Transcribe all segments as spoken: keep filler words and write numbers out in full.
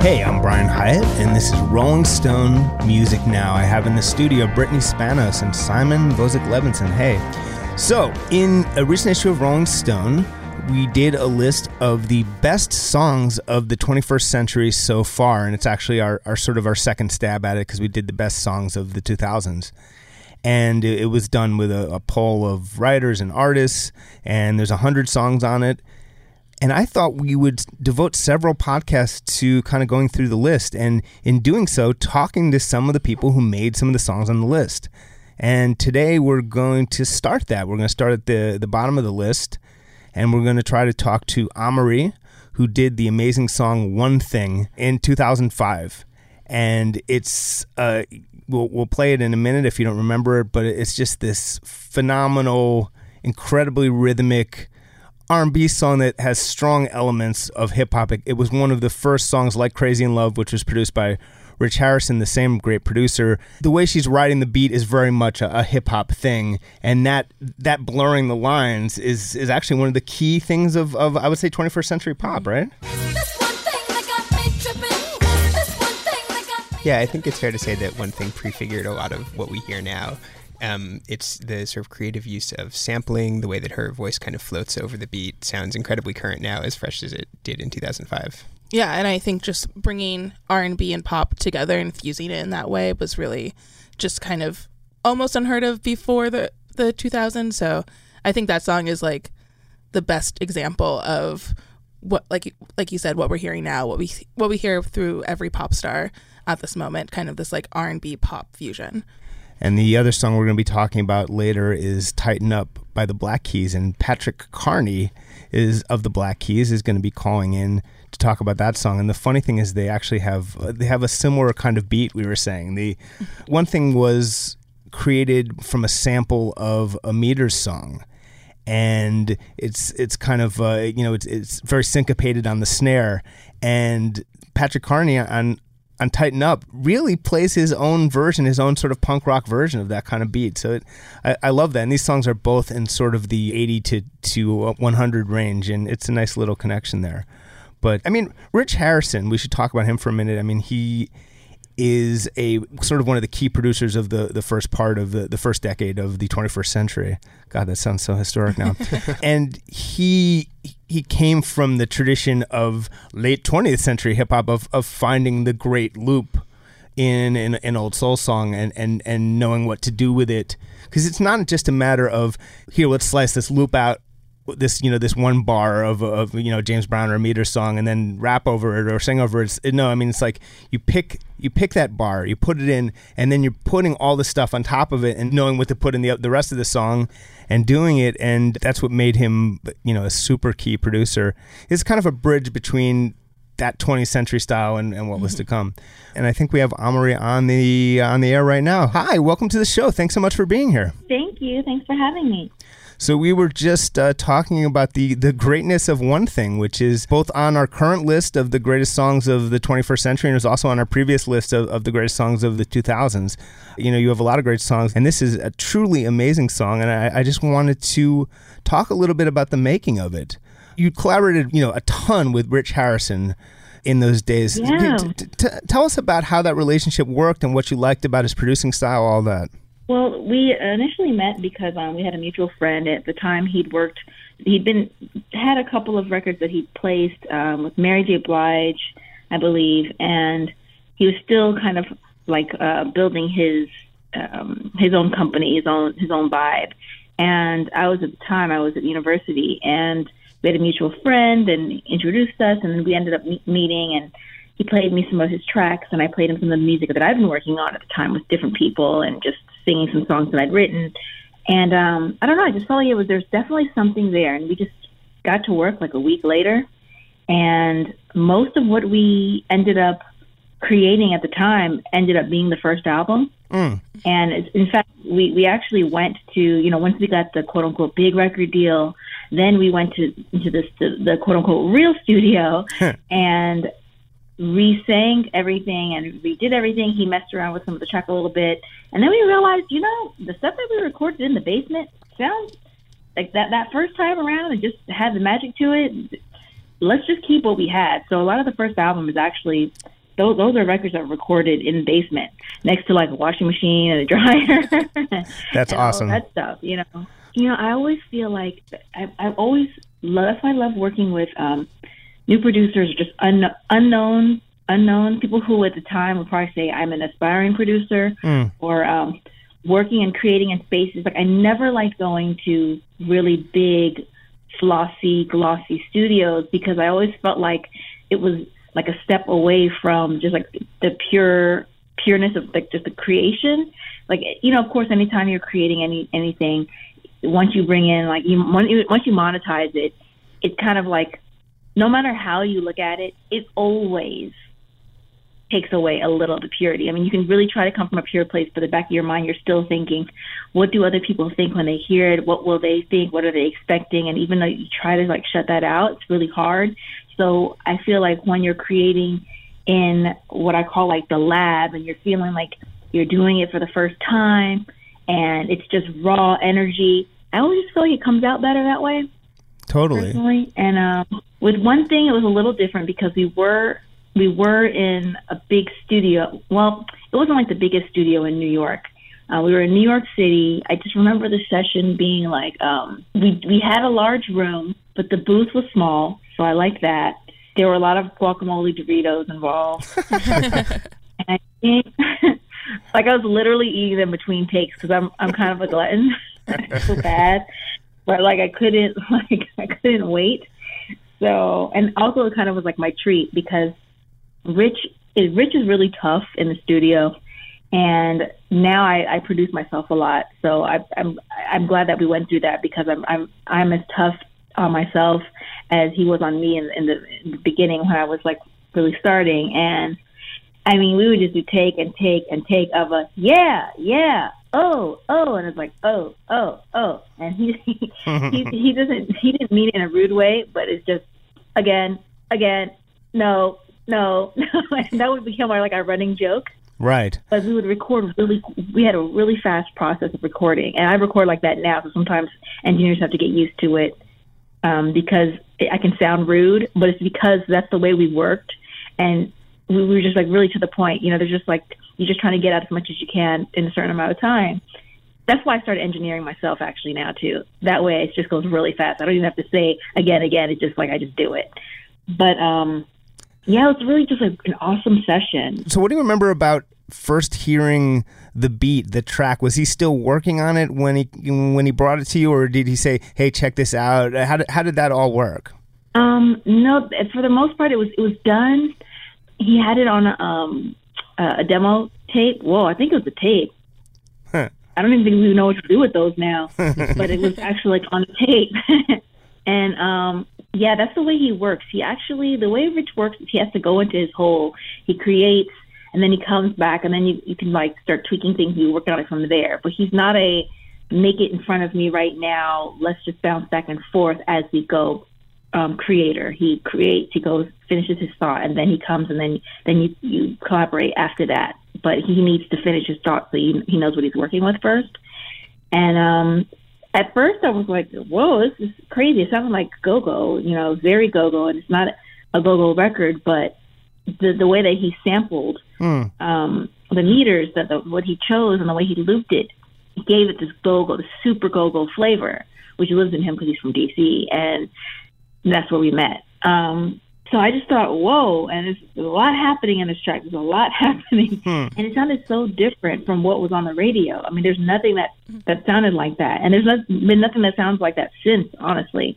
Hey, I'm Brian Hyatt, and this is Rolling Stone Music Now. I have in the studio Brittany Spanos and Simon Vozik-Levinson. Hey. So, in a recent issue of Rolling Stone, we did a list of the best songs of the twenty-first century so far, and it's actually our, our sort of our second stab at it because we did the best songs of the two thousands. And it, it was done with a, a poll of writers and artists, and there's one hundred songs on it. And I thought we would devote several podcasts to kind of going through the list, and in doing so, talking to some of the people who made some of the songs on the list. And today we're going to start that. We're going to start at the, the bottom of the list, and we're going to try to talk to Amerie, who did the amazing song One Thing in two thousand five. And it's, uh, we'll, we'll play it in a minute if you don't remember it, but it's just this phenomenal, incredibly rhythmic R and B song that has strong elements of hip-hop. It, it was one of the first songs like Crazy in Love, which was produced by Rich Harrison, the same great producer. The way she's writing the beat is very much a, a hip-hop thing, and that that blurring the lines is is actually one of the key things of, of I would say, twenty-first century pop, right? Yeah, I think it's fair to say that One Thing prefigured a lot of what we hear now. Um, it's the sort of creative use of sampling, the way that her voice kind of floats over the beat sounds incredibly current now, as fresh as it did in two thousand five. Yeah, and I think just bringing R and B and pop together and fusing it in that way was really just kind of almost unheard of before the, the two thousands. So I think that song is like the best example of what, like like you said, what we're hearing now, what we what we hear through every pop star at this moment, kind of this like R and B pop fusion. And the other song we're going to be talking about later is Tighten Up by the Black Keys. And Patrick Carney is of the Black Keys is going to be calling in to talk about that song. And the funny thing is they actually have they have a similar kind of beat, we were saying. The One Thing was created from a sample of a Meters song. And it's it's kind of, uh, you know, it's, it's very syncopated on the snare. And Patrick Carney on... on Tighten Up really plays his own version, his own sort of punk rock version of that kind of beat. So it, I, I love that. And these songs are both in sort of the eighty to one hundred range, and it's a nice little connection there. But, I mean, Rich Harrison, we should talk about him for a minute. I mean, he is a sort of one of the key producers of the, the first part of the, the first decade of the twenty-first century. God, that sounds so historic now. And he he came from the tradition of late twentieth century hip-hop of, of finding the great loop in an, an old soul song and, and, and knowing what to do with it. Because it's not just a matter of, here, let's slice this loop out, this, you know, this one bar of, of you know, James Brown or a Meter song and then rap over it or sing over it. No, I mean, it's like you pick you pick that bar, you put it in, and then you're putting all the stuff on top of it and knowing what to put in the the rest of the song and doing it. And that's what made him, you know, a super key producer. It's kind of a bridge between that twentieth century style and, and what was to come. And I think we have Amerie on the on the air right now. Hi, welcome to the show. Thanks so much for being here. Thank you. Thanks for having me. So we were just uh, talking about the, the greatness of One Thing, which is both on our current list of the greatest songs of the twenty-first century and it was also on our previous list of, of the greatest songs of the two thousands. You know, you have a lot of great songs, and this is a truly amazing song, and I, I just wanted to talk a little bit about the making of it. You collaborated, you know, a ton with Rich Harrison in those days. Yeah. T- t- t- tell us about how that relationship worked and what you liked about his producing style, all that. Well, we initially met because um, we had a mutual friend. At the time, he'd worked, he'd been, had a couple of records that he'd placed um, with Mary J. Blige, I believe, and he was still kind of like uh, building his um, his own company, his own his own vibe. And I was at the time, I was at university, and we had a mutual friend and introduced us, and then we ended up me- meeting, and he played me some of his tracks, and I played him some of the music that I've been working on at the time with different people and just singing some songs that I'd written. And um, I don't know, I just felt like it was, there's definitely something there. And we just got to work like a week later. And most of what we ended up creating at the time ended up being the first album. Mm. And it's, in fact, we, we actually went to, you know, once we got the quote unquote big record deal, then we went to into this the, the quote unquote real studio and re-sang everything and redid everything. He messed around with some of the track a little bit. And then we realized, you know, the stuff that we recorded in the basement sounds like that, that first time around, it just had the magic to it. Let's just keep what we had. So a lot of the first album is actually those those are records that were recorded in the basement next to like a washing machine and a dryer. That's and awesome. All that stuff, you know. You know, I always feel like I, I've always love. That's why I love working with um, new producers, or just un, unknown unknown people who at the time would probably say I'm an aspiring producer, Mm. or um, working and creating in spaces. Like I never liked going to really big, flossy, glossy studios because I always felt like it was like a step away from just like the pure pureness of like just the creation. Like, you know, of course, anytime you're creating any anything, once you bring in like you once you once you monetize it, it's kind of like no matter how you look at it, it always takes away a little of the purity. I mean, you can really try to come from a pure place, but in the back of your mind, you're still thinking, what do other people think when they hear it? What will they think? What are they expecting? And even though you try to like shut that out, it's really hard. So I feel like when you're creating in what I call like the lab, and you're feeling like you're doing it for the first time and it's just raw energy, I always feel like it comes out better that way. Totally. Personally. And um, with one thing, it was a little different because we were we were in a big studio. Well, it wasn't like the biggest studio in New York. Uh, we were in New York City. I just remember the session being like, um, we we had a large room, but the booth was small, so I liked that. There were a lot of guacamole Doritos involved. And I think, like I was literally eating them between takes because I'm I'm kind of a glutton. So bad, but like I couldn't like I couldn't wait. So, and also it kind of was like my treat because Rich is Rich is really tough in the studio, and now I, I produce myself a lot. So I, I'm I'm glad that we went through that because I'm I'm I'm as tough on myself as he was on me in, in, the, in the beginning when I was like really starting. And I mean, we would just do take and take and take of a yeah yeah oh oh, and it's like oh oh oh, and he he he doesn't he didn't mean it in a rude way, but it's just again again no. No, no, and that would become our like our running joke. Right. But we would record really. We had a really fast process of recording, and I record like that now. So sometimes engineers have to get used to it um, because I can sound rude, but it's because that's the way we worked, and we were just like really to the point. You know, they're just like you're just trying to get out as much as you can in a certain amount of time. That's why I started engineering myself actually now too. That way it just goes really fast. I don't even have to say again, again. It's just like I just do it. But um. Yeah, it was really just like an awesome session. So what do you remember about first hearing the beat, the track? Was he still working on it when he when he brought it to you, or did he say, hey, check this out? How did, how did that all work? Um, no, for the most part, it was it was done. He had it on a, um, a demo tape. Whoa, I think it was a tape. Huh. I don't even think we know what to do with those now. But it was actually like on a tape. And um yeah, that's the way he works. He actually, the way Rich works is he has to go into his hole. He creates, and then he comes back, and then you, you can, like, start tweaking things, and you work on it from there. But he's not a make it in front of me right now, let's just bounce back and forth as we go um, creator. He creates, he goes, finishes his thought, and then he comes, and then then you, you collaborate after that. But he needs to finish his thought so he, he knows what he's working with first. And, um... at first, I was like, whoa, this is crazy. It sounded like go-go, you know, very go-go, and it's not a go-go record, but the the way that he sampled mm. um, the meters, that the, what he chose and the way he looped it, he gave it this go-go, this super go-go flavor, which lives in him because he's from D C, and that's where we met. Um, so I just thought, whoa, and there's a lot happening in this track. There's a lot happening. Hmm. And it sounded so different from what was on the radio. I mean, there's nothing that, that sounded like that. And there's not, been nothing that sounds like that since, honestly.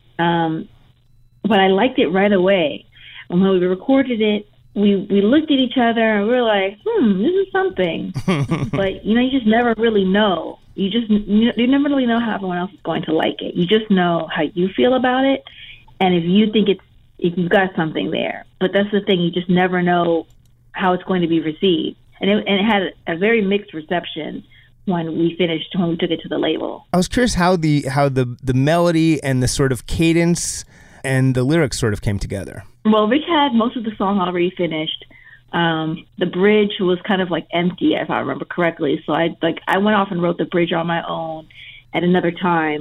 Um, but I liked it right away. And when we recorded it, we, we looked at each other and we were like, hmm, this is something. But, you know, you just never really know. You just, you, you never really know how everyone else is going to like it. You just know how you feel about it. And if you think it's, if you've got something there. But that's the thing, you just never know how it's going to be received. And it, and it had a very mixed reception when we finished, when we took it to the label. I was curious how the how the, the melody and the sort of cadence and the lyrics sort of came together. Well, Rich had most of the song already finished. Um, the bridge was kind of like empty, if I remember correctly. So I like I went off and wrote the bridge on my own at another time.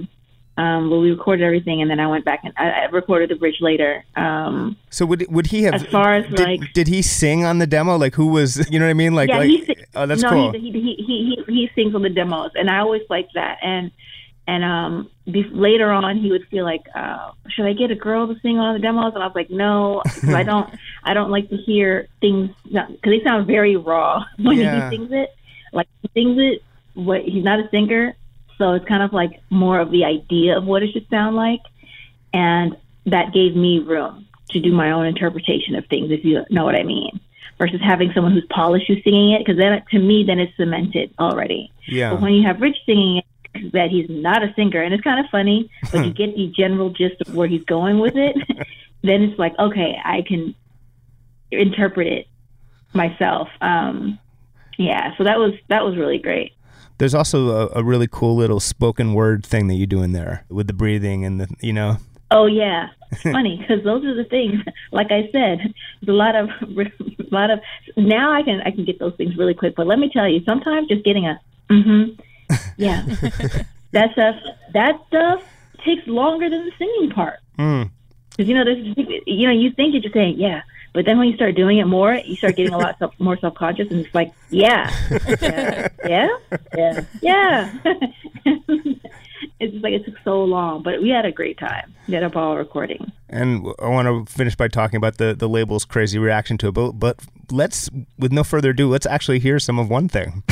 Um, but we recorded everything, and then I went back and I, I recorded the bridge later. Um, so would would he have? As far as did, like, did he sing on the demo? Like, who was? You know what I mean? Like, yeah, like he, oh, that's no, cool. he, he he he he sings on the demos, and I always liked that. And and um, be, later on, he would feel like, uh, should I get a girl to sing on the demos? And I was like, no, because I don't I don't like to hear things because they sound very raw when Yeah. he sings it. Like he sings it, what he's not a singer. So it's kind of like more of the idea of what it should sound like. And that gave me room to do my own interpretation of things, if you know what I mean, versus having someone who's polished who's singing it, because then to me, then it's cemented already. Yeah. But when you have Rich singing it, that he's not a singer, and it's kind of funny, but you get the general gist of where he's going with it, then it's like, okay, I can interpret it myself. Um, yeah, so that was that was really great. There's also a, a really cool little spoken word thing that you do in there with the breathing and the, you know. Oh yeah, it's funny because those are the things. Like I said, there's a lot of, a lot of. Now I can I can get those things really quick. But let me tell you, sometimes just getting a, mm-hmm, yeah, that stuff, that stuff takes longer than the singing part. Mm. Because you know, there's, you know, you think you're just saying yeah, but then when you start doing it more, you start getting a lot self, more self conscious, and it's like yeah, yeah, yeah, yeah. yeah. It's just like it took so long, but we had a great time. We had a ball recording. And I want to finish by talking about the, the label's crazy reaction to it. But, but let's, with no further ado, let's actually hear some of One Thing.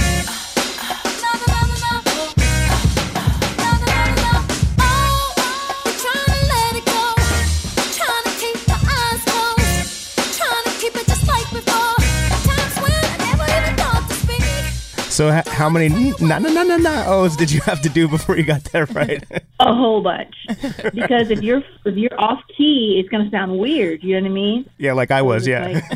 So ha- how many na na na na na ohs did you have to do before you got that right? A whole bunch, because if you're if you're off key, it's gonna sound weird. You know what I mean? Yeah, like I was. Yeah. Like,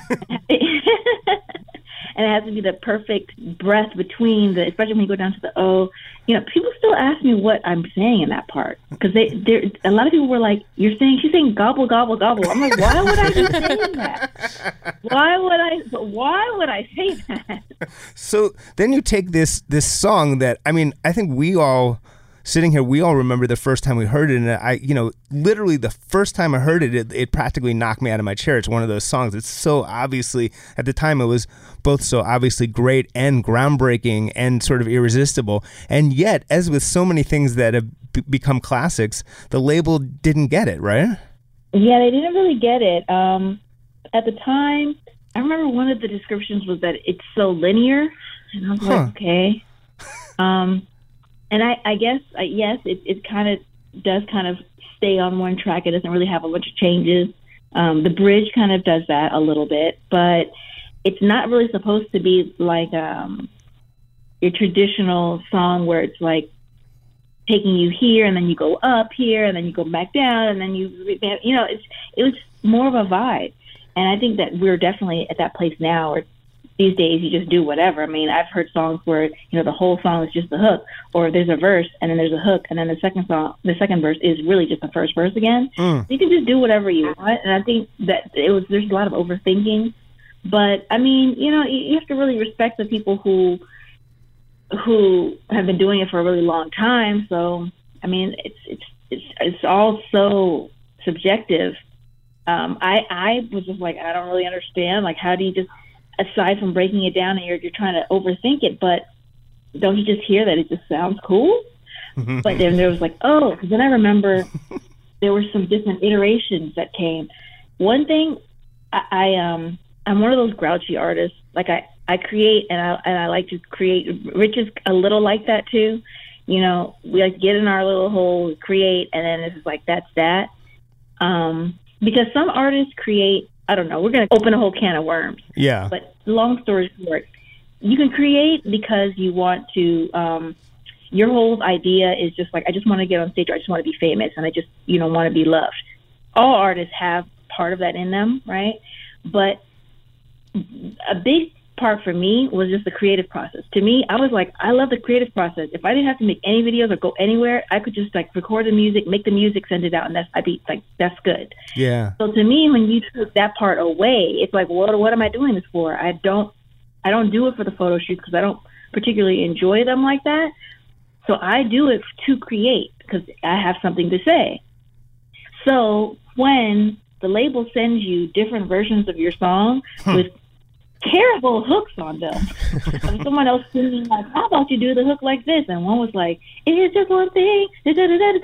and it has to be the perfect breath between the, especially when you go down to the O. You know, people still ask me what I'm saying in that part because they, there, a lot of people were like, "You're saying she's saying gobble gobble gobble." I'm like, why would I be saying that? Why would I? Why would I say that? So then you take this this song that, I mean, I think we all sitting here, we all remember the first time we heard it, and I, you know, literally the first time I heard it, it, it practically knocked me out of my chair. It's one of those songs. It's so obviously, at the time, it was both so obviously great and groundbreaking and sort of irresistible. And yet, as with so many things that have b- become classics, the label didn't get it, right? Yeah, they didn't really get it. Um, at the time, I remember one of the descriptions was that it's so linear, and I was Huh. like, okay. Um, and I, I guess, uh, yes, it, it kind of does kind of stay on one track. It doesn't really have a bunch of changes. Um, the bridge kind of does that a little bit, but it's not really supposed to be like um, your traditional song where it's like taking you here and then you go up here and then you go back down and then you, you know, it's it was more of a vibe. And I think that we're definitely at that place now where these days you just do whatever. I mean, I've heard songs where, you know, the whole song is just the hook, or there's a verse and then there's a hook and then the second song, the second verse is really just the first verse again. Mm. You can just do whatever you want. And I think that it was, there's a lot of overthinking, but I mean, you know, you, you have to really respect the people who, who have been doing it for a really long time. So, I mean, it's, it's, it's, it's all so subjective. Um, I, I was just like, I don't really understand. Like, how do you just, aside from breaking it down and you're, you're trying to overthink it, but don't you just hear that it just sounds cool? But then there was like, oh, because then I remember there were some different iterations that came. One thing, I, I um, I'm one of those grouchy artists. Like I, I create and I and I like to create. Rich is a little like that too. You know, we like get in our little hole, create, and then it's like that's that. Um, because some artists create. I don't know. We're going to open a whole can of worms. Yeah. But long story short, you can create because you want to. Um, your whole idea is just like, I just want to get on stage, or I just want to be famous, and I just, you know, want to be loved. All artists have part of that in them, right? But a big part for me was just the creative process. To me, I was like, I love the creative process. If I didn't have to make any videos or go anywhere, I could just like record the music, make the music, send it out, and that's I'd be like, that's good. Yeah. So to me, when you took that part away, it's like, what what am I doing this for? I don't I don't do it for the photo shoots because I don't particularly enjoy them like that. So I do it to create. because I have something to say. So when the label sends you different versions of your song hmm. with terrible hooks on them, and someone else singing like, how about you do the hook like this? And one was like, it's just one thing, just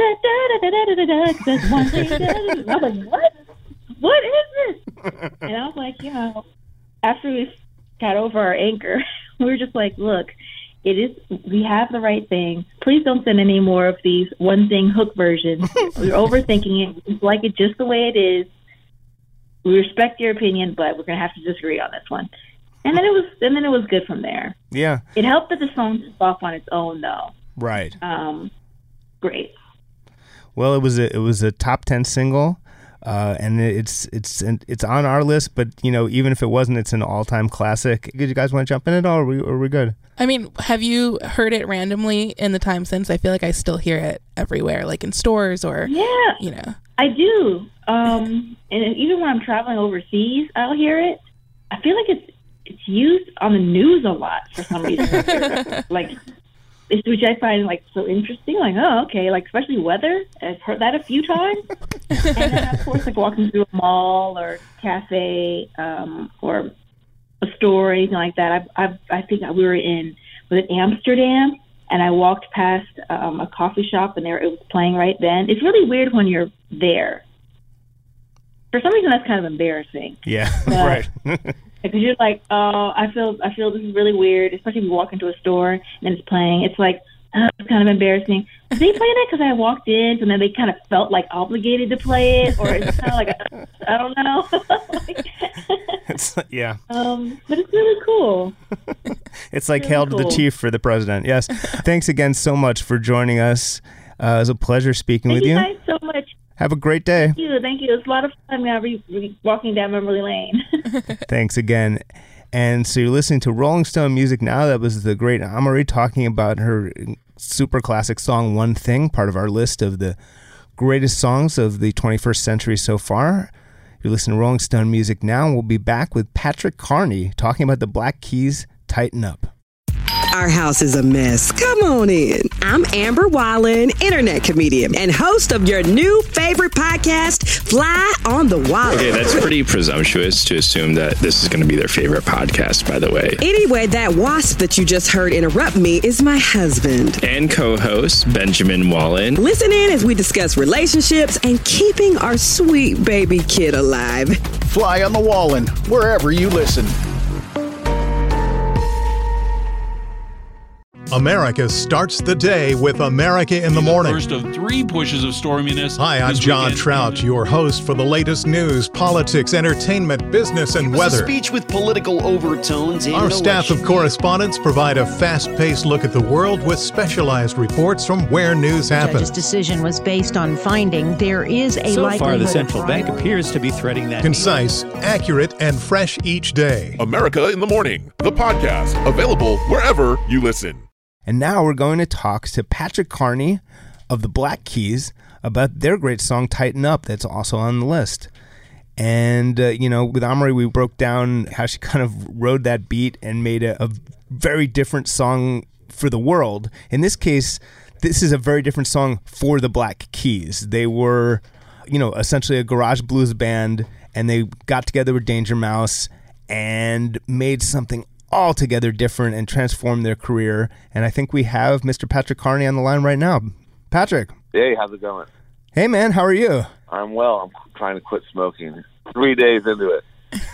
one thing. I was like, what? What is this? And I was like, you know, after we got over our anger, we were just like, look, it is, we have the right thing. Please don't send any more of these one thing hook versions. We're overthinking it. We just like it just the way it is. We respect your opinion, but we're going to have to disagree on this one. And then it was, and then it was good from there. Yeah. It helped that the song took off on its own, though. Right. Um, great. Well, it was a, it was a top ten single. Uh, and it's it's it's on our list, but you know, even if it wasn't, it's an all-time classic. Did you guys want to jump in at all? Or are we, or are we good? I mean, have you heard it randomly in the time since? I feel like I still hear it everywhere, like in stores or yeah, you know. I do, um, and even when I'm traveling overseas, I'll hear it. I feel like it's it's used on the news a lot for some reason, like. It's, which I find like so interesting. Like, oh, okay, like especially weather. I've heard that a few times. And then of course, like walking through a mall or cafe um, or a store or anything like that. I've, I've, I think we were in was it Amsterdam, and I walked past um, a coffee shop, and there it was playing right then. It's really weird when you're there. For some reason, that's kind of embarrassing. Yeah, but, right. Because you're like, oh, I feel, I feel this is really weird, especially if you walk into a store and it's playing. It's like, oh, it's kind of embarrassing. Did they play that because I walked in, and then they kind of felt like obligated to play it, or it's kind of like, a, I don't know. It's, yeah. Um, but it's really cool. It's like really hail to cool. the chief for the president. Yes. Thanks again so much for joining us. Uh, it was a pleasure speaking Thank with you. you. Thank you guys so much. Have a great day. Thank you. Thank you. It was a lot of fun now re- re- walking down memory lane. Thanks again. And so you're listening to Rolling Stone Music Now. That was the great Amerie talking about her super classic song, One Thing, part of our list of the greatest songs of the twenty-first century so far. You're listening to Rolling Stone Music Now. We'll be back with Patrick Carney talking about the Black Keys' Tighten Up. Our house is a mess. Come on in. I'm Amber Wallen, internet comedian and host of your new favorite podcast, Fly on the Wall. Okay, that's pretty presumptuous to assume that this is going to be their favorite podcast, by the way. Anyway, that wasp that you just heard interrupt me is my husband. And co-host, Benjamin Wallen. Listen in as we discuss relationships and keeping our sweet baby kid alive. Fly on the Wallen, wherever you listen. America starts the day with America in the Morning. First of three pushes of storminess. Hi, I'm John weekend. Trout, your host for the latest news, politics, entertainment, business, and it was weather. A speech with political overtones. In Our staff of correspondents provide a fast-paced look at the world with specialized reports from where news happens. The judge's decision was based on finding there is a so likelihood. So far, the central bank appears to be threading that. Concise, accurate, and fresh each day. America in the Morning, the podcast, available wherever you listen. And now we're going to talk to Patrick Carney of the Black Keys about their great song, Tighten Up, that's also on the list. And, uh, you know, with Amerie, we broke down how she kind of rode that beat and made a, a very different song for the world. In this case, this is a very different song for the Black Keys. They were, you know, essentially a garage blues band, and they got together with Danger Mouse and made something altogether different and transformed their career. And I think we have Mister Patrick Carney on the line right now. Patrick. Hey, how's it going? Hey, man, how are you? I'm well. I'm trying to quit smoking. Three days into it.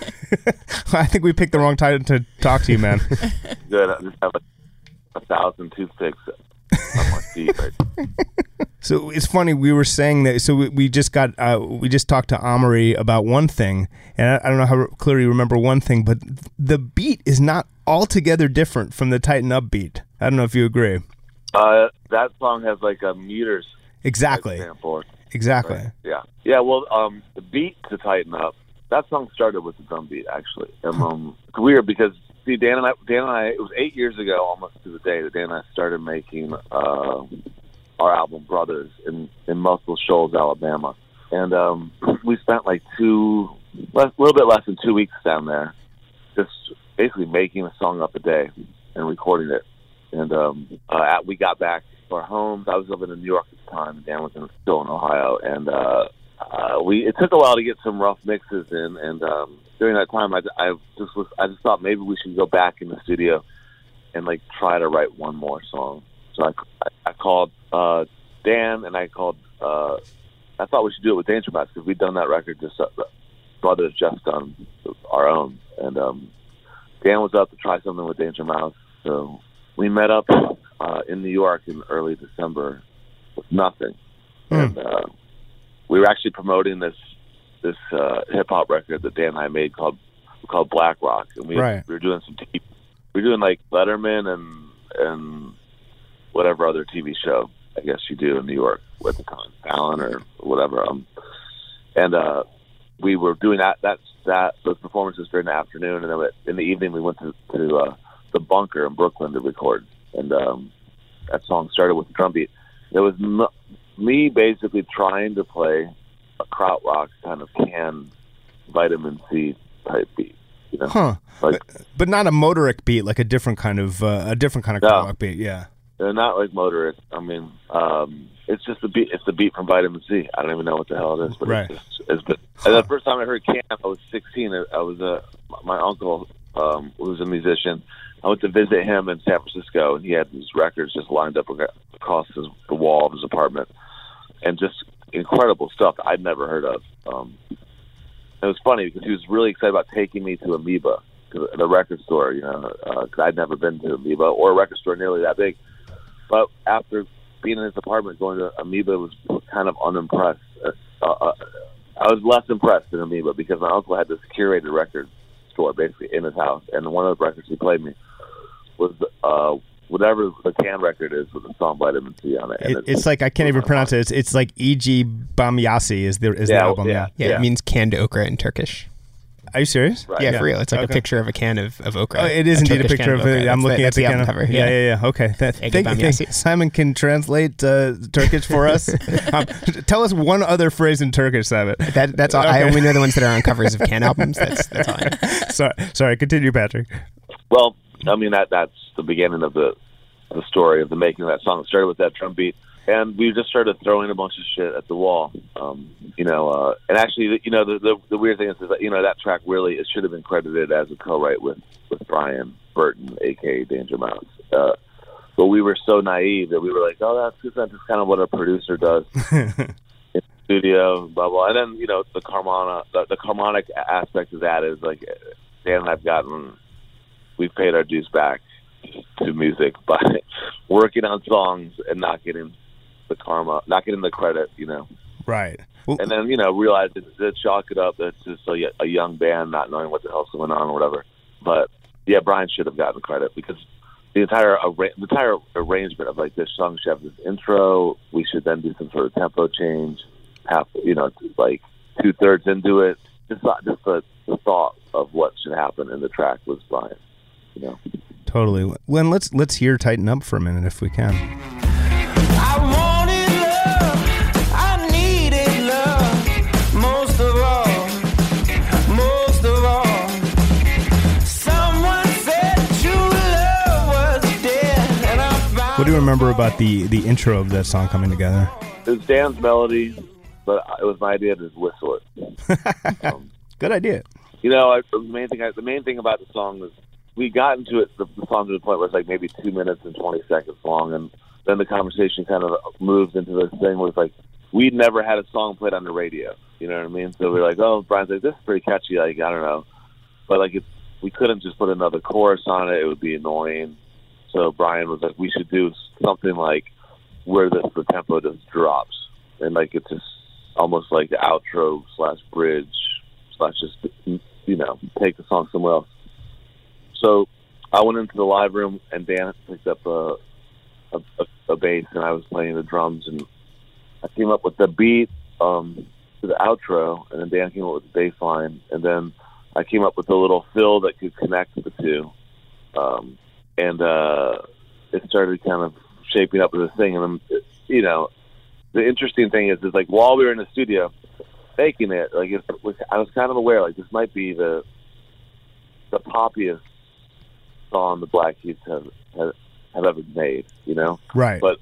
I think we picked the wrong time to talk to you, man. Good. I just have a, a thousand toothpicks on my feet right now. So it's funny, we were saying that, so we, we just got, uh, we just talked to Amerie about One Thing, and I, I don't know how clearly you remember One Thing, but the beat is not altogether different from the Tighten Up beat. I don't know if you agree. Uh, that song has like a meters. Exactly. Sample. Exactly. Right? Yeah. Yeah, well, um, the beat to Tighten Up, that song started with the drum beat, actually. And, um, it's weird because, see, Dan and I, Dan and I, it was eight years ago, almost to the day, that Dan and I started making, uh, our album Brothers in, in Muscle Shoals, Alabama. And um, we spent like two, a little bit less than two weeks down there, just basically making a song up a day and recording it. And um, uh, we got back to our homes. I was living in New York at the time. Dan was in, still in Ohio, and uh, uh, we it took a while to get some rough mixes in. And um, during that time, I, I just was I just thought maybe we should go back in the studio and like try to write one more song. So I, I, I called uh, Dan, and I called. Uh, I thought we should do it with Danger Mouse because we'd done that record just uh, Brothers just done our own, and um, Dan was up to try something with Danger Mouse. So we met up uh, in New York in early December with nothing, mm. and uh, we were actually promoting this this uh, hip hop record that Dan and I made called called Black Rock, and we right. we were doing some T V, we were doing like Letterman and and whatever other T V show I guess you do in New York at the time, Fallon or whatever. Um, and uh, we were doing that that that those performances during the afternoon, and then in the evening we went to to uh, the Bunker in Brooklyn to record. And um, that song started with the drum beat. It was m- me basically trying to play a krautrock kind of canned Vitamin C type beat. You know? Huh. Like, but not a motoric beat, like a different kind of uh, a different kind of no, krautrock beat. Yeah. They're not like motoric. I mean, um, it's just the beat. It's the beat from Vitamin C. I don't even know what the hell it is, but right. it's just, it's been, huh. The first time I heard Can, I was sixteen. I, I was a my uncle um, was a musician. I went to visit him in San Francisco, and he had these records just lined up across his, the wall of his apartment, and just incredible stuff I'd never heard of. Um, it was funny because he was really excited about taking me to Amoeba, to the record store, you know, because uh, I'd never been to Amoeba or a record store nearly that big. But after being in his apartment, going to Amoeba was kind of unimpressed. Uh, uh, I was less impressed than Amoeba because my uncle had this curated record store basically in his house, and one of the records he played me was uh, whatever the Can record is with the song Vitamin C on it. it it's, it's like I can't even pronounce it. It's, it's like E G Bamyasi is the is yeah, the album. Yeah, yeah, yeah, it means canned okra in Turkish. Are you serious? Right. Yeah, yeah, for real. It's like okay. a picture of a can of, of okra. Oh, it is a indeed Turkish a picture of, of it. I'm that's looking the, at the, the can of cover. Yeah, yeah, yeah. Okay. That, thank you. Thank, Simon can translate uh, Turkish for us. um, tell us one other phrase in Turkish, Simon. That, that's all. Okay. I only know the ones that are on covers of Can albums. That's, that's all I know. Sorry, sorry. Continue, Patrick. Well, I mean, that that's the beginning of the the story of the making of that song. It started with that drum beat, and we just started throwing a bunch of shit at the wall. Um, you know, uh, and actually, you know, the, the the weird thing is, is that, you know, that track really, it should have been credited as a co-write with, with Brian Burton, a k a. Danger Mouse. Uh, but we were so naive that we were like, oh, that's just, that's just kind of what a producer does in the studio, blah, blah. And then, you know, the Carmona, the, the harmonic aspect of that is like, Dan and I've gotten, we've paid our dues back to music by working on songs and not getting the karma, not getting the credit, you know. Right. Well, and then, you know, realize that, that chalk it up, that's just a, a young band not knowing what the hell's going on or whatever. But, yeah, Brian should have gotten credit because the entire arra- the entire arrangement of, like, this song should have this intro, we should then do some sort of tempo change, half, you know, like two-thirds into it. Just, just the, the thought of what should happen in the track was Brian, you know. Totally. Len, let's let's hear Tighten Up for a minute if we can. I wanted love, I needed love, most of all, most of all. Someone said true love was dead, and I found. What do you remember about the, the intro of that song coming together? It was Dan's melody, but it was my idea to just whistle it. Um, Good idea. You know, I, the main thing I, the main thing about the song was, we got into it, the, the song to the point where it's like maybe two minutes and twenty seconds long, and then the conversation kind of moves into this thing where it's like, we'd never had a song played on the radio, you know what I mean? So we're like, oh, Brian's like, this is pretty catchy, like, I don't know. But, like, it's, we couldn't just put another chorus on it, it would be annoying. So Brian was like, we should do something like where this, the tempo just drops, and, like, it's just almost like the outro slash bridge slash just, you know, take the song somewhere else. So I went into the live room, and Dan picked up a, a, a bass, and I was playing the drums, and I came up with the beat um, to the outro, and then Dan came up with the bass line, and then I came up with a little fill that could connect the two, um, and uh, it started kind of shaping up as a thing. And then, you know, the interesting thing is, is like while we were in the studio making it, like it was, I was kind of aware, like this might be the the poppiest song the Black Keys have, have have ever made, you know. Right. But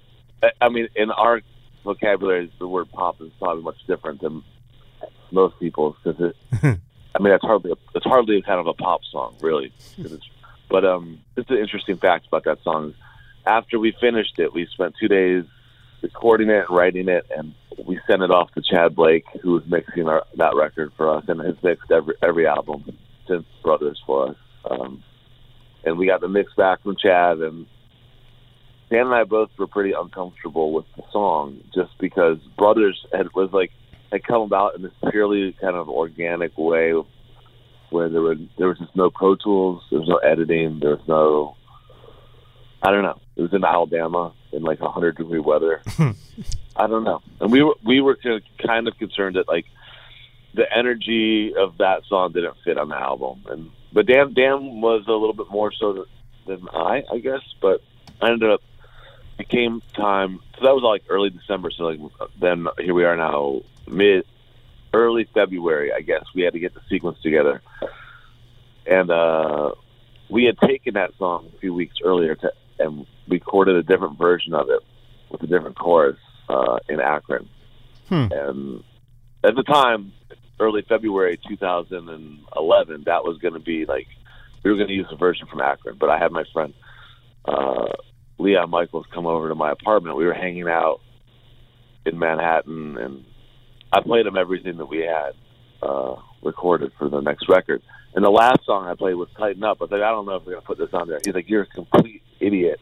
I, I mean, in our vocabulary, the word pop is probably much different than most people's because it. I mean, it's hardly a, it's hardly kind of a pop song, really. It's, but um, just an interesting fact about that song. After we finished it, we spent two days recording it and writing it, and we sent it off to Chad Blake, who was mixing our, that record for us, and has mixed every every album since Brothers for us. Um, and we got the mix back from Chad, and Dan and I both were pretty uncomfortable with the song, just because Brothers had, was like had come about in this purely kind of organic way, where there were there was just no Pro Tools, there was no editing, there was no. I don't know. It was in Alabama in like one hundred degree weather. I don't know. And we were we were kind of concerned that like the energy of that song didn't fit on the album. And but Dan Dan was a little bit more so than I, I guess. But I ended up. It came time. So that was like early December. So like then here we are now, mid early February. I guess we had to get the sequence together. And uh, we had taken that song a few weeks earlier to. And recorded a different version of it with a different chorus uh, in Akron. Hmm. And at the time, early February two thousand eleven, that was going to be like, we were going to use a version from Akron. But I had my friend uh, Leon Michaels come over to my apartment. We were hanging out in Manhattan, and I played him everything that we had uh, recorded for the next record. And the last song I played was Tighten Up. I was like, I don't know if we're going to put this on there. He's like, you're a complete idiot.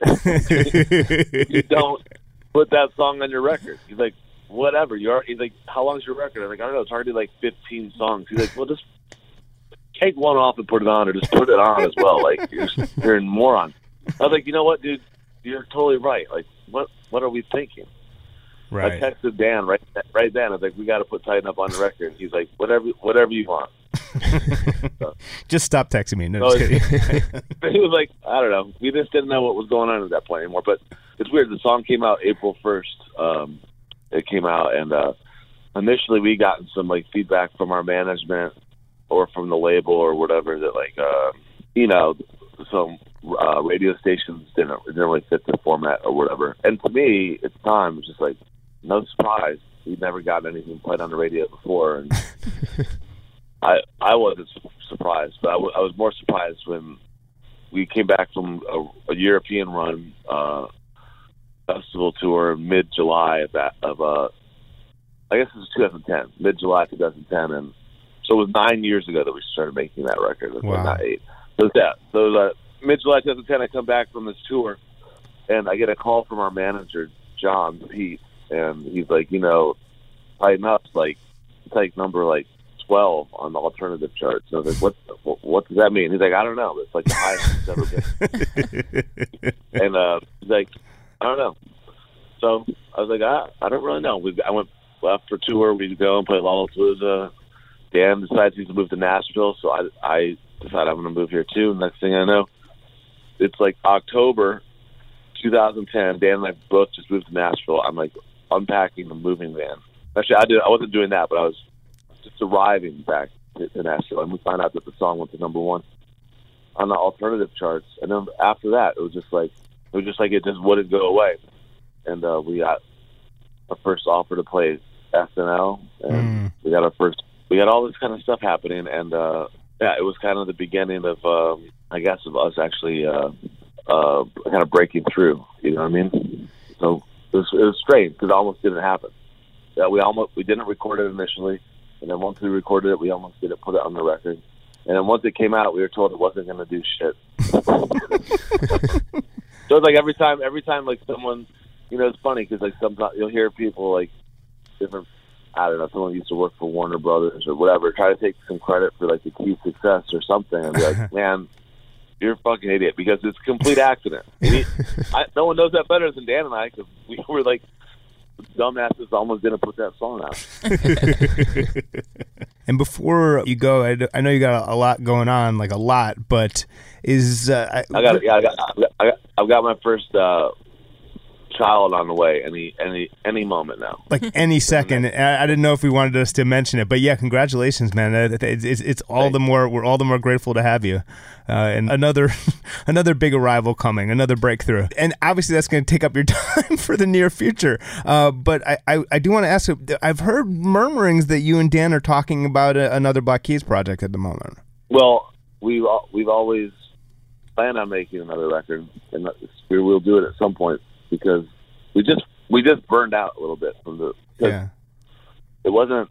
You don't put that song on your record. He's like, whatever. You're, he's like, how long's your record? I'm like, I don't know. It's already like fifteen songs. He's like, well, just take one off and put it on, or just put it on as well. Like, you're, you're a moron. I was like, you know what, dude? You're totally right. Like, what what are we thinking? Right. I texted Dan right right then. I was like, we got to put Tighten Up on the record. He's like, whatever whatever you want. So, just stop texting me. No, so just kidding. He was like, I don't know. We just didn't know what was going on at that point anymore. But it's weird. The song came out April first. Um, it came out, and uh, initially we got some like feedback from our management or from the label or whatever that like, uh, you know, some uh, radio stations didn't didn't really fit the format or whatever. And to me, at the time, it was just like no surprise. We'd never gotten anything played on the radio before, and I I wasn't surprised, but I, w- I was more surprised when we came back from a, a European run uh, festival tour mid July of that of uh I guess it was twenty ten, mid July twenty ten, and so it was nine years ago that we started making that record. It was wow. not eight. So yeah, so uh, mid July twenty ten, I come back from this tour, and I get a call from our manager John Pete, and he's like, you know, Tighten Up, like it's like number like twelve on the alternative charts. So I was like, what, what what does that mean? He's like, I don't know. It's like the highest it's ever been. And uh, he's like, I don't know. So I was like, ah, I don't really know. We, I went left for tour. We'd go and play Lollapalooza. Dan decides he's to move to Nashville, so I, I decide I'm going to move here too. Next thing I know, it's like October twenty ten. Dan and I both just moved to Nashville. I'm like unpacking the moving van. Actually, I did. I wasn't doing that, but I was just arriving back to, to Nashville, and we found out that the song went to number one on the alternative charts. And then after that, it was just like it was just like it just wouldn't go away. And uh, we got our first offer to play S N L, and mm. we got our first. We got all this kind of stuff happening, and uh, yeah, it was kind of the beginning of, um, I guess, of us actually uh, uh, kind of breaking through. You know what I mean? So it was, it was strange because it almost didn't happen. Yeah, we almost we didn't record it initially, and then once we recorded it, we almost didn't put it on the record. And then once it came out, we were told it wasn't going to do shit. So it's like every time, every time, like someone, you know, it's funny because like sometimes you'll hear people like different. I don't know, someone used to work for Warner Brothers or whatever, try to take some credit for like the key success or something, and be like, man, you're a fucking idiot, because it's a complete accident. He, I, no one knows that better than Dan and I, because we were like dumbasses, almost didn't put that song out. And before you go, I, I know you got a, a lot going on, like a lot, but is uh, I, I got, yeah, I got, I got, I've got my first uh, child on the way any any any moment now. Like any second. I, I didn't know if we wanted us to mention it, but yeah, congratulations, man. Uh, It's, it's, it's all the more we're all the more grateful to have you. Uh, and another another big arrival coming, another breakthrough. And obviously that's going to take up your time for the near future. Uh, but I, I, I do want to ask you, I've heard murmurings that you and Dan are talking about a, another Black Keys project at the moment. Well, we've al- we've always planned on making another record, and we will do it at some point because we just we just burned out a little bit from the. Yeah. It wasn't.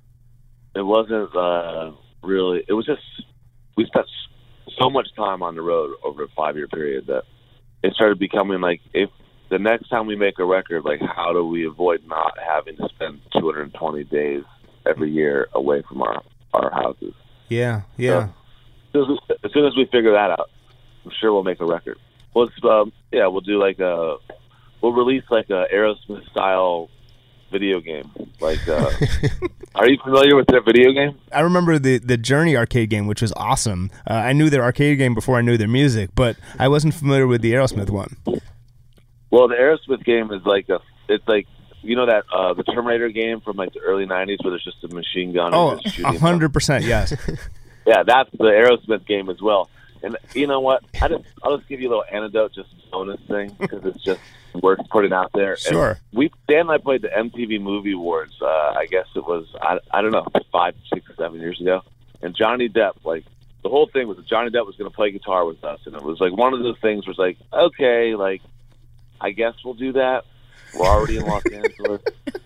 It wasn't uh, really. It was just we spent so much time on the road over a five-year period that it started becoming like, if the next time we make a record, like, how do we avoid not having to spend two hundred twenty days every year away from our, our houses? Yeah, yeah. So, as, soon as, as soon as we figure that out, I'm sure we'll make a record. Well, it's, um, yeah, we'll do like a, we'll release like a Aerosmith style video game. Like, uh, are you familiar with their video game? I remember the, the Journey arcade game, which was awesome. Uh, I knew their arcade game before I knew their music, but I wasn't familiar with the Aerosmith one. Well, the Aerosmith game is like a, it's like, you know that uh, the Terminator game from like the early nineties where there's just a machine gun. Oh, a hundred percent, yes. Yeah, that's the Aerosmith game as well. And you know what? I just I'll just give you a little anecdote, just a bonus thing, because it's just worth putting out there. Sure. And we Dan and I played the M T V Movie Awards. Uh, I guess it was I I don't know five, six, seven years ago. And Johnny Depp, like the whole thing was that Johnny Depp was going to play guitar with us, and it was like one of those things where it's like, okay, like I guess we'll do that. We're already in Los Angeles.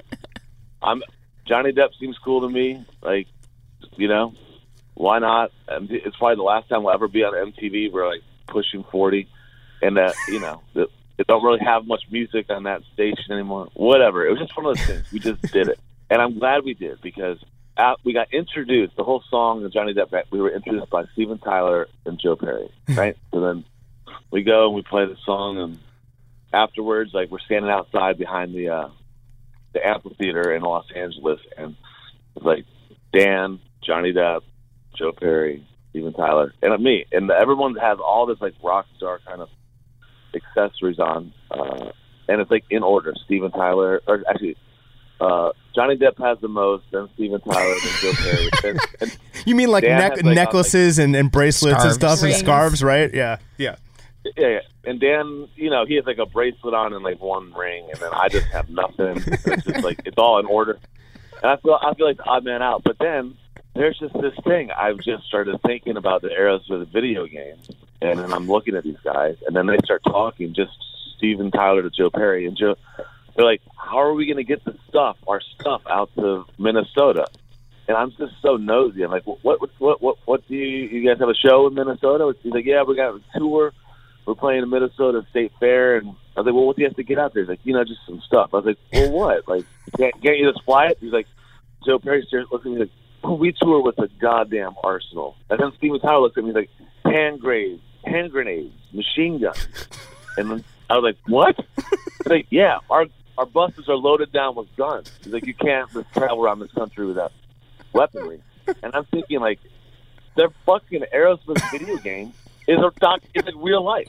I'm Johnny Depp seems cool to me. Like, you know. Why not? It's probably the last time we'll ever be on M T V. We're like pushing forty, and that uh, you know they don't really have much music on that station anymore. Whatever. It was just one of those things. We just did it, and I'm glad we did because we got introduced. The whole song of Johnny Depp. We were introduced by Steven Tyler and Joe Perry, right? So then we go and we play the song, and afterwards, like we're standing outside behind the uh, the amphitheater in Los Angeles, and it's like Dan, Johnny Depp, Joe Perry, Steven Tyler, and me, and everyone has all this like rock star kind of accessories on, uh, and it's like in order. Steven Tyler, or actually, uh, Johnny Depp has the most, then Steven Tyler, then Joe Perry. And, and you mean like, neck, has, like necklaces like, and, and bracelets scarves. and stuff Rings. and scarves, right? Yeah, yeah, yeah, yeah. And Dan, you know, he has like a bracelet on and like one ring, and then I just have nothing. It's just like it's all in order, and I feel I feel like the odd man out. But then there's just this thing. I've just started thinking about the Aerosmith video game, and then I'm looking at these guys, and then they start talking, just Steven Tyler to Joe Perry, and Joe, they're like, how are we going to get the stuff, our stuff, out to Minnesota? And I'm just so nosy. I'm like, what, what, what, what, what do you, you guys have a show in Minnesota? He's like, yeah, we got a tour. We're playing the Minnesota State Fair, and I was like, well, what do you have to get out there? He's like, you know, just some stuff. I was like, well, what? Like, can't, can't you just fly it? He's like, Joe Perry stares, looks at me like, we tour with a goddamn arsenal. And then Steven Tyler looks at me like, hand grenades, hand grenades, machine guns. And then I was like, what? He's like, yeah, our our buses are loaded down with guns. He's like, you can't just travel around this country without weaponry. And I'm thinking, like, their fucking Aerosmith video game is a doc, is like real life.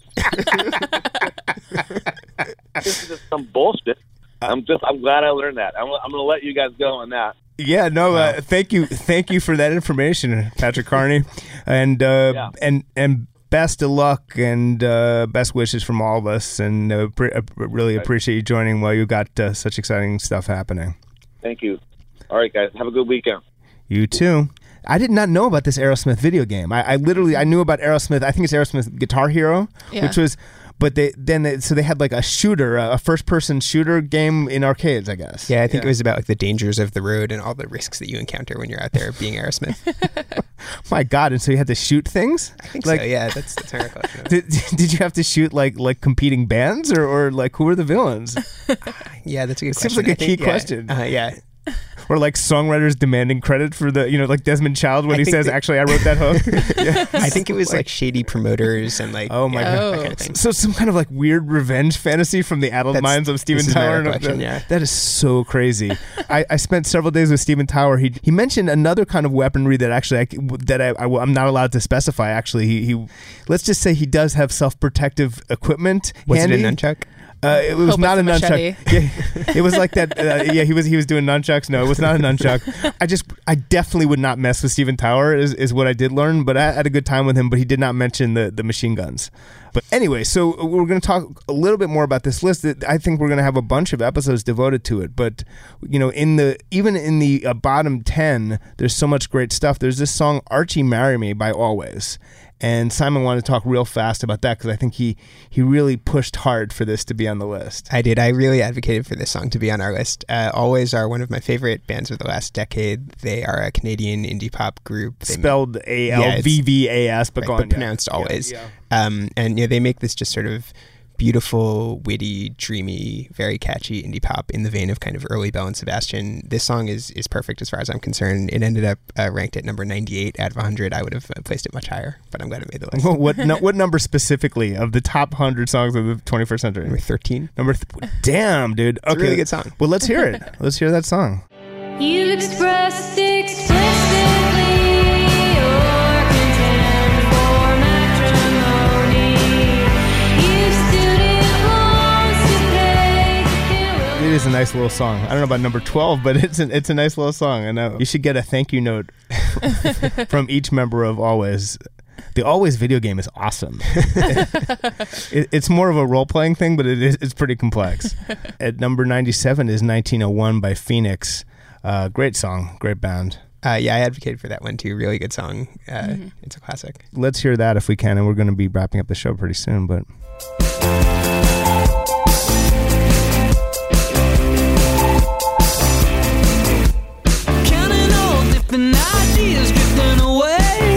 This is just some bullshit. I'm just, I'm glad I learned that. I'm, I'm going to let you guys go on that. Yeah, no, uh, thank you, thank you for that information, Patrick Carney, and uh, Yeah. and and best of luck and uh, best wishes from all of us, and uh, pre- uh, really appreciate you joining while you got uh, such exciting stuff happening. Thank you. All right, guys, have a good weekend. You too. I did not know about this Aerosmith video game. I, I literally I knew about Aerosmith. I think it's Aerosmith Guitar Hero, Yeah. which was. But they then they, so they had like a shooter, a first person shooter game in arcades, I guess. Yeah, I think yeah. it was about like the dangers of the road and all the risks that you encounter when you're out there being Aerosmith. My God! And so you had to shoot things. I think like, so. Yeah, that's that's my recollection. Did, did you have to shoot like like competing bands or, or like who were the villains? Yeah, that's a good Seems question. like a I key think, question. Yeah, uh, yeah. Or like songwriters demanding credit for the, you know, like Desmond Child when I he think says, that- actually, I wrote that hook. Yeah. I think it was like shady promoters and like Oh my yeah, God. that kind of thing. So some kind of like weird revenge fantasy from the addled That's- minds of Steven this is my Tyler. recollection, That- yeah. That is so crazy. I, I spent several days with Steven Tyler. He he mentioned another kind of weaponry that actually I, that I, I am not allowed to specify. Actually, he, he let's just say he does have self protective equipment. Was handy. it a nunchuck? Uh, it was Hope not a it's a nunchuck. Yeah, it was like that. Uh, yeah, he was he was doing nunchucks. No, it was not a nunchuck. I just I definitely would not mess with Stephen Tower. Is, is what I did learn. But I had a good time with him. But he did not mention the the machine guns. But anyway, so we're going to talk a little bit more about this list. I think we're going to have a bunch of episodes devoted to it. But you know, in the even in the uh, bottom ten, there's so much great stuff. There's this song "Archie Marry Me" by Always. And Simon wanted to talk real fast about that because I think he, he really pushed hard for this to be on the list. I did. I really advocated for this song to be on our list. Uh, Always are one of my favorite bands of the last decade. They are a Canadian indie pop group. They Spelled A L V V A S, but, right, go but on, yeah. pronounced Always. Yeah, yeah. Um, and you know, they make this just sort of beautiful, witty, dreamy, very catchy indie pop in the vein of kind of early Belle and Sebastian. This song is is perfect as far as I'm concerned. It ended up uh, ranked at number ninety-eight out of one hundred. I would have uh, placed it much higher, but I'm glad it made the list. what no, what number specifically of the top one hundred songs of the twenty-first century? Number thirteen. Number th- Damn, dude. Okay. It's a really good song. Well, let's hear it. Let's hear that song. You expressed explicitly your contempt for matrimony. You stood in arms to pay. It is a nice little song. I don't know about number twelve, but it's an, it's a nice little song. I know. You should get a thank you note from each member of Always. The Always video game is awesome. it, it's more of a role-playing thing, but it is, it's pretty complex. At number ninety-seven is nineteen oh one by Phoenix. Uh, great song, great band. Uh, yeah, I advocated for that one too. Really good song. Uh, Mm-hmm. It's a classic. Let's hear that if we can, and we're going to be wrapping up the show pretty soon. But Counting all different ideas drifting away.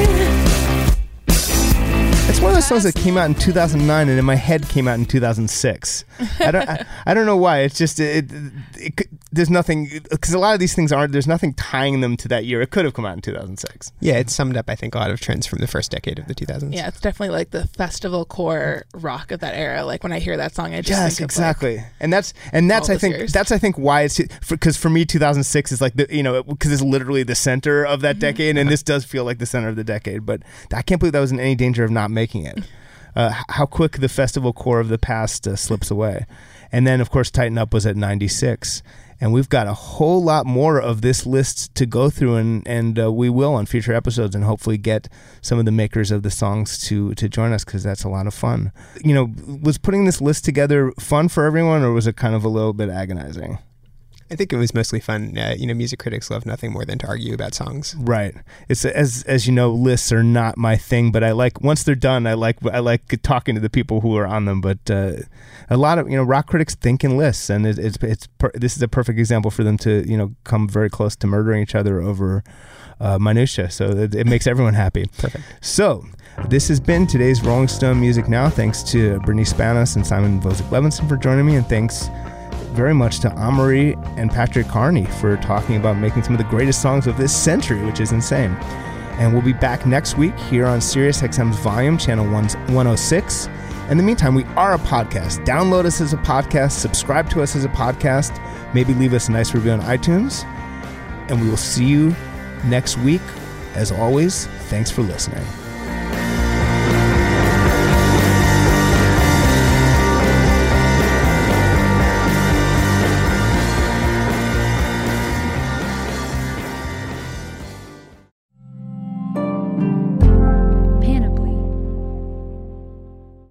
it's one of those songs that came out in two thousand nine, and in my head came out in two thousand six. I don't, I, I don't know why. It's just it, it, it, there's nothing, because a lot of these things aren't. There's nothing tying them to that year. It could have come out in two thousand six. Yeah, it summed up, I think, a lot of trends from the first decade of the two thousands. Yeah, it's definitely like the festival core rock of that era. Like when I hear that song, I just Yes, think exactly. of like, and that's and that's all I those think years. that's I think why it's because for, for me two thousand six is like the you know because it's literally the center of that decade, and this does feel like the center of the decade. But I can't believe that was in any danger of not making it. Uh, h- how quick the festival core of the past uh, slips away. And then, of course, Tighten Up was at ninety-six. And we've got a whole lot more of this list to go through, and, and uh, we will on future episodes, and hopefully get some of the makers of the songs to, to join us, because that's a lot of fun. You know, was putting this list together fun for everyone, or was it kind of a little bit agonizing? I think it was mostly fun. Uh, you know, music critics love nothing more than to argue about songs. Right. It's as as you know, lists are not my thing, but I like once they're done. I like I like talking to the people who are on them. But uh, a lot of you know rock critics think in lists, and it, it's it's per, this is a perfect example for them to you know come very close to murdering each other over uh, minutia. So it, it makes everyone happy. Perfect. So this has been today's Rolling Stone Music Now. Thanks to Bernice Spanos and Simon Vozick-Levinson for joining me, and thanks very much to Amory and Patrick Carney for talking about making some of the greatest songs of this century, which is insane. And we'll be back next week here on Sirius X M's Volume, channel one oh six. In the meantime, we are a podcast. Download us as a podcast, subscribe to us as a podcast, maybe leave us a nice review on iTunes, and we will see you next week. As always, thanks for listening.